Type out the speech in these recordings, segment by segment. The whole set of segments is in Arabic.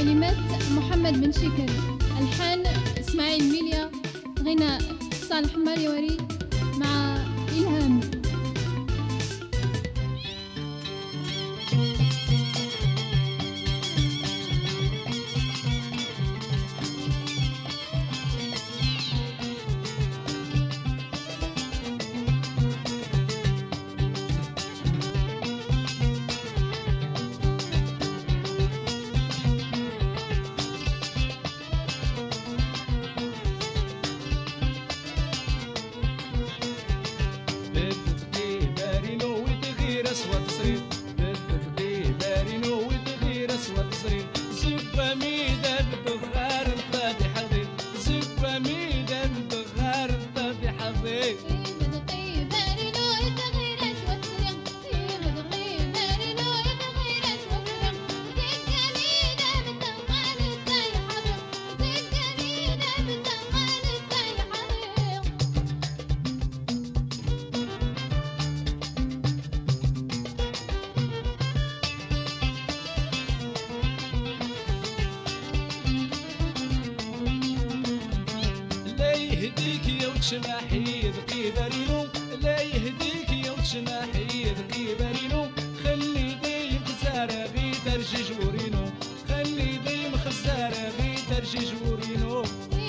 كلمات محمد بن شكر، ألحان إسماعيل ميليا، غناء صالح ماريوري مع إلهام. شناحيد قيبرينو لا يهديك يا وشناحيد قيبرينو خلي ديم خزارة غي ترجي جورينو خلي ديم خزارة غي ترجي جورينو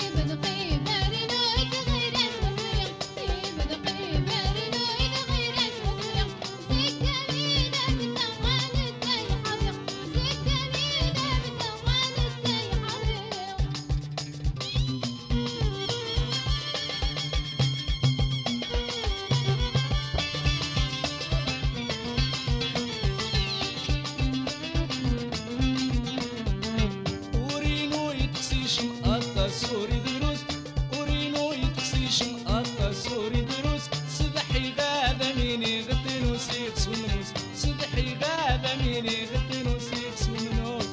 سوري دروس ورينو يتقسيش مقطع سوري دروس صدحي غادا ميني غتنو سيكس ونموس صدحي غادا ميني غتنو سيكس ونموس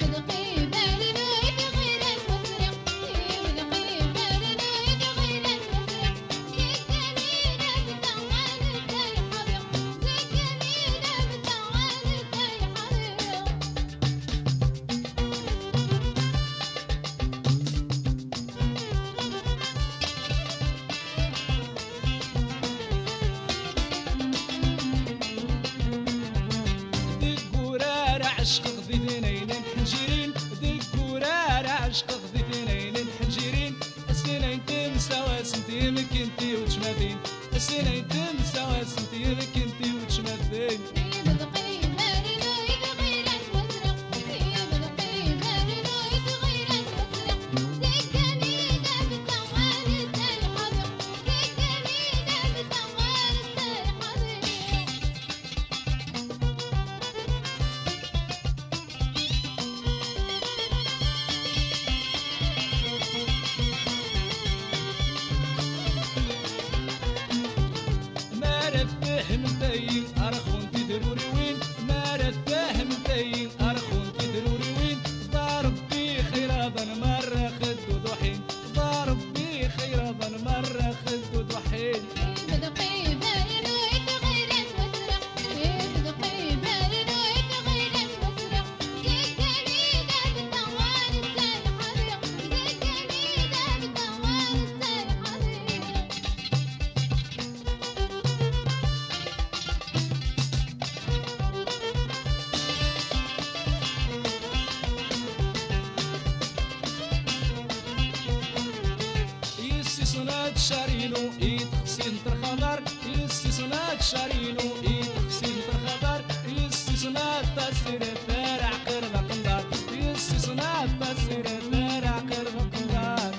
عشق خذي ثنين حنجرين ديك ورار عشق خذي ثنين حنجرين السنين تمسى واسنتي مكنتي وتشمدين السنين تمسى واسنتي مكنتي وتشمدين متين أرخون تدروري وين ما رتاه متين أرخون تدروري وين ضارب بي خيراضا مرة خد ضحين ضارب بي خيراضا مرة خد ضحين شارينو يتخسين ترخضر يستسنات شارينو يتخسين ترخضر يستسنات تسير فارع قرب قندار يستسنات تسير فارع قرب قندار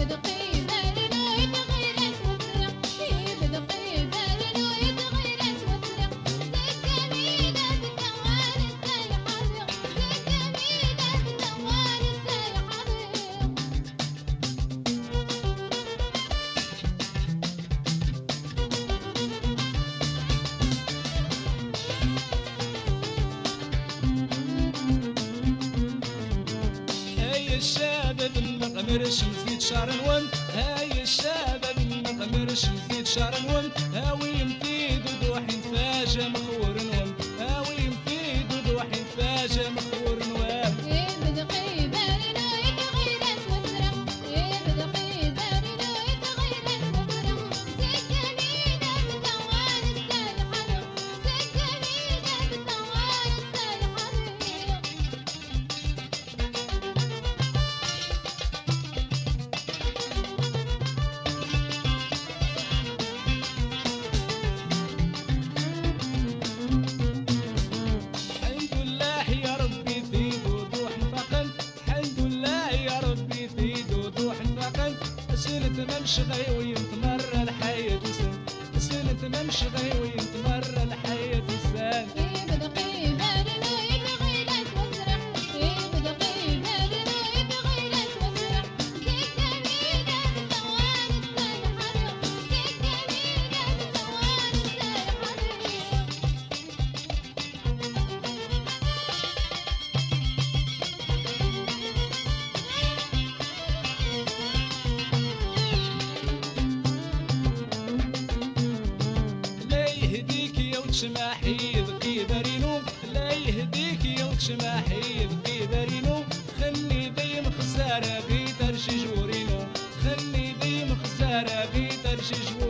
الشباب المقمرش مزيد شعر نون هاي الشباب المقمرش مزيد شعر نون هاوي مفيد ودوحين فاجة مخور نون هاوي مفيد ودوحين فاجة مخور نون وتشماحي ذكي بارينو لا يهديك يا وتشماحي ذكي بارينو خلي دايم خسارة في ترشي جورينو خلي دايم خسارة في ترشي جورينو